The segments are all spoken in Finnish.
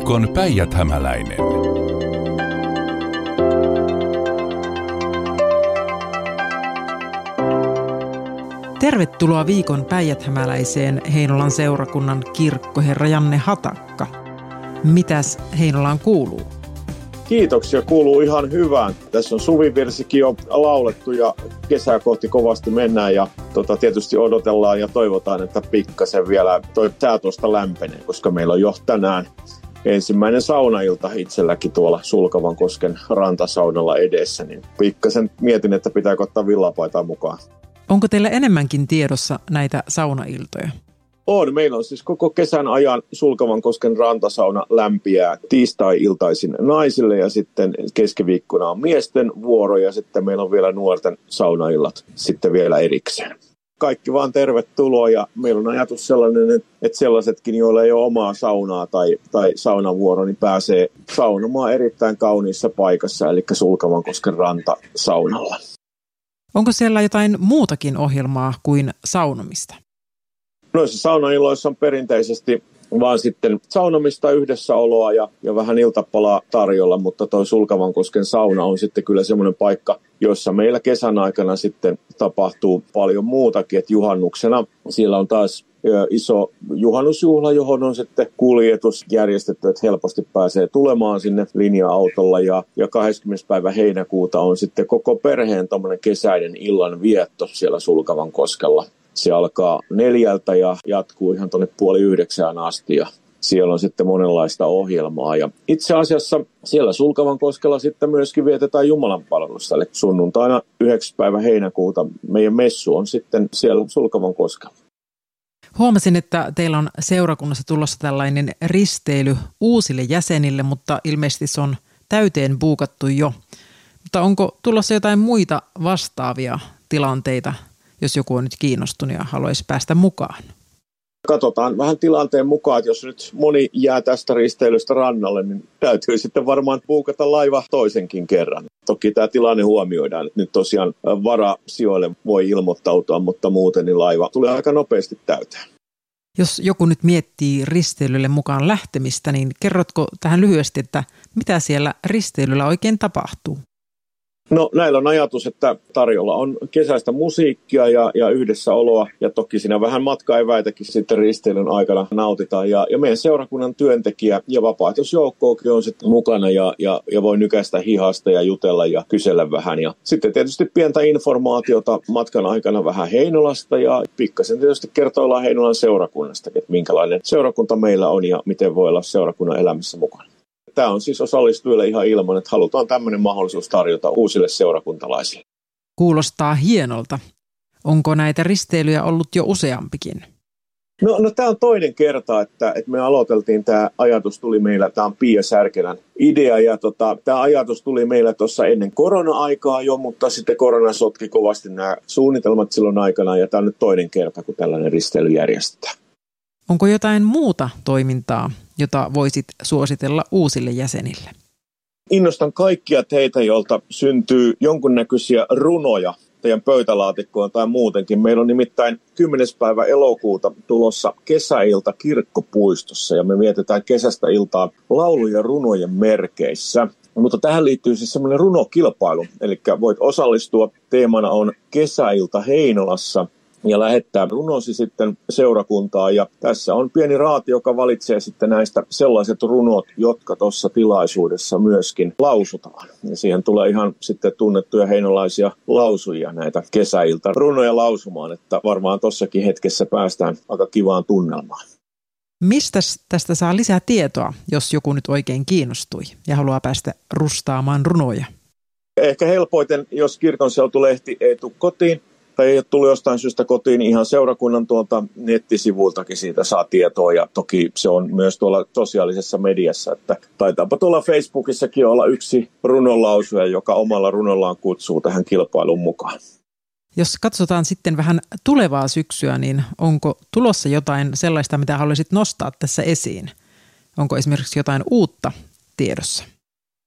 Viikon päijäthämäläinen. Tervetuloa viikon päijäthämäläiseen Heinolan seurakunnan kirkkoherra Janne Hatakka. Mitäs Heinolaan kuuluu? Kiitoksia, kuuluu ihan hyvään. Tässä on suvivirsikin jo laulettu ja kesää kohti kovasti mennään ja tietysti odotellaan ja toivotaan, että pikkasen vielä sää tuosta lämpenee, koska meillä on jo tänään ensimmäinen saunailta itselläkin tuolla Sulkavankosken rantasaunalla edessä, niin pikkasen mietin, että pitääkö ottaa villapaitaa mukaan. Onko teillä enemmänkin tiedossa näitä saunailtoja? On. Meillä on siis koko kesän ajan Sulkavankosken rantasauna lämpiää tiistai-iltaisin naisille ja sitten keskiviikkona on miesten vuoro ja sitten meillä on vielä nuorten saunaillat sitten vielä erikseen. Kaikki vaan tervetuloa ja meillä on ajatus sellainen, että sellaisetkin, joilla ei ole omaa saunaa tai saunavuoro, niin pääsee saunomaan erittäin kauniissa paikassa, eli Sulkavankosken rantasaunalla. Onko siellä jotain muutakin ohjelmaa kuin saunomista? Noissa saunailloissa on perinteisesti vaan sitten saunomista, yhdessäoloa ja vähän iltapalaa tarjolla, mutta toi Sulkavankosken sauna on sitten kyllä semmoinen paikka, jossa meillä kesän aikana sitten tapahtuu paljon muutakin, että juhannuksena siellä on taas iso juhannusjuhla, johon on sitten kuljetus järjestetty, että helposti pääsee tulemaan sinne linja-autolla ja 20. päivä heinäkuuta on sitten koko perheen tommoinen kesäinen illan vietto siellä Sulkavankoskella. Se alkaa 4 ja jatkuu ihan tuonne 8:30 asti ja siellä on sitten monenlaista ohjelmaa. Ja itse asiassa siellä Sulkavankoskella sitten myöskin vietetään jumalanpalvelusta, eli sunnuntaina 9. päivä heinäkuuta meidän messu on sitten siellä Sulkavankoskella. Huomasin, että teillä on seurakunnassa tulossa tällainen risteily uusille jäsenille, mutta ilmeisesti se on täyteen buukattu jo. Mutta onko tulossa jotain muita vastaavia tilanteita, jos joku on nyt kiinnostunut ja haluaisi päästä mukaan? Katsotaan vähän tilanteen mukaan, että jos nyt moni jää tästä risteilystä rannalle, niin täytyy sitten varmaan buukata laiva toisenkin kerran. Toki tämä tilanne huomioidaan, että nyt tosiaan varasijoille voi ilmoittautua, mutta muuten niin laiva tulee aika nopeasti täyteen. Jos joku nyt miettii risteilylle mukaan lähtemistä, niin kerrotko tähän lyhyesti, että mitä siellä risteilyllä oikein tapahtuu? No näillä on ajatus, että tarjolla on kesäistä musiikkia ja yhdessäoloa ja toki siinä vähän matkaeväitäkin sitten risteilyn aikana nautitaan. Ja meidän seurakunnan työntekijä ja vapaaehtoisjoukkoakin on sitten mukana ja voi nykäistä hihasta ja jutella ja kysellä vähän. Ja sitten tietysti pientä informaatiota matkan aikana vähän Heinolasta ja pikkasen tietysti kertoillaan Heinolan seurakunnasta, että minkälainen seurakunta meillä on ja miten voi olla seurakunnan elämässä mukana. Tämä on siis osallistujille ihan ilman, että halutaan tämmöinen mahdollisuus tarjota uusille seurakuntalaisille. Kuulostaa hienolta. Onko näitä risteilyjä ollut jo useampikin? No tämä on toinen kerta, että me aloiteltiin, tämä ajatus tuli meillä, tämä on Pia Särkelän idea ja tämä ajatus tuli meillä tuossa ennen korona-aikaa jo, mutta sitten korona sotki kovasti nämä suunnitelmat silloin aikana ja tämä on nyt toinen kerta, kun tällainen risteily järjestetään. Onko jotain muuta toimintaa, jota voisit suositella uusille jäsenille? Innostan kaikkia teitä, joilta syntyy jonkunnäköisiä runoja teidän pöytälaatikkoon tai muutenkin. Meillä on nimittäin 10. päivä elokuuta tulossa kesäilta kirkkopuistossa ja me vietetään kesästä iltaa laulu- ja runojen merkeissä. Mutta tähän liittyy siis semmoinen runokilpailu, eli voit osallistua. Teemana on kesäilta Heinolassa. Ja lähettää runosi sitten seurakuntaan ja tässä on pieni raati, joka valitsee sitten näistä sellaiset runot, jotka tuossa tilaisuudessa myöskin lausutaan. Ja siihen tulee ihan sitten tunnettuja heinolaisia lausujia näitä kesäiltä runoja lausumaan, että varmaan tossakin hetkessä päästään aika kivaan tunnelmaan. Mistä tästä saa lisää tietoa, jos joku nyt oikein kiinnostui ja haluaa päästä rustaamaan runoja? Ehkä helpoiten, jos kirkonseutulehti ei tule kotiin, tai ei ole tullut jostain syystä kotiin, niin ihan seurakunnan tuolta nettisivuiltakin siitä saa tietoa. Ja toki se on myös tuolla sosiaalisessa mediassa, että taitaapa tuolla Facebookissakin olla yksi runonlausuja, joka omalla runollaan kutsuu tähän kilpailuun mukaan. Jos katsotaan sitten vähän tulevaa syksyä, niin onko tulossa jotain sellaista, mitä haluaisit nostaa tässä esiin? Onko esimerkiksi jotain uutta tiedossa?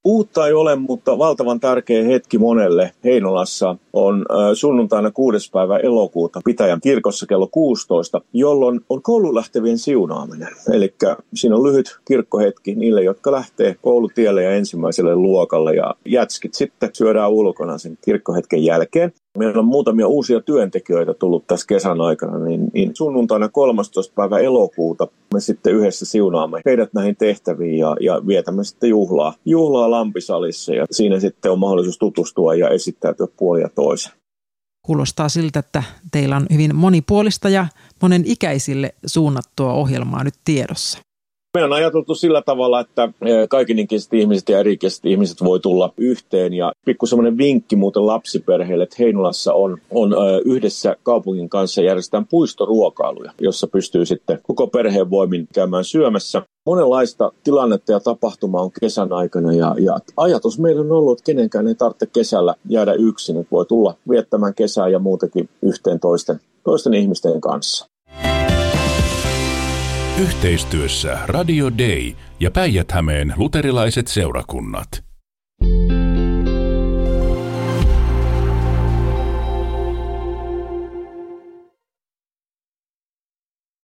Uutta ei ole, mutta valtavan tärkeä hetki monelle Heinolassa on sunnuntaina 6. päivä elokuuta Pitäjän kirkossa kello 16, jolloin on kouluun lähtevien siunaaminen. Eli siinä on lyhyt kirkkohetki niille, jotka lähtee koulutielle ja ensimmäiselle luokalle, ja jätskit sitten syödään ulkona sen kirkkohetken jälkeen. Meillä on muutamia uusia työntekijöitä tullut tässä kesän aikana, niin sunnuntaina 13. päivä elokuuta me sitten yhdessä siunaamme heidät näihin tehtäviin ja vietämme sitten juhlaa Lampisalissa, ja siinä sitten on mahdollisuus tutustua ja esittäytyä puolin ja toisen. Kuulostaa siltä, että teillä on hyvin monipuolista ja monen ikäisille suunnattua ohjelmaa nyt tiedossa. Me on ajateltu sillä tavalla, että kaikenikäiset ihmiset ja eri-ikäiset ihmiset voi tulla yhteen. Ja pikku semmoinen vinkki muuten lapsiperheille, että Heinolassa on yhdessä kaupungin kanssa järjestetään puistoruokailuja, jossa pystyy sitten koko perheen voimin käymään syömässä. Monenlaista tilannetta ja tapahtumaa on kesän aikana ja ajatus meillä on ollut, että kenenkään ei tarvitse kesällä jäädä yksin, että voi tulla viettämään kesää ja muutenkin yhteen toisten ihmisten kanssa. Yhteistyössä Radio Day ja Päijät-Hämeen luterilaiset seurakunnat.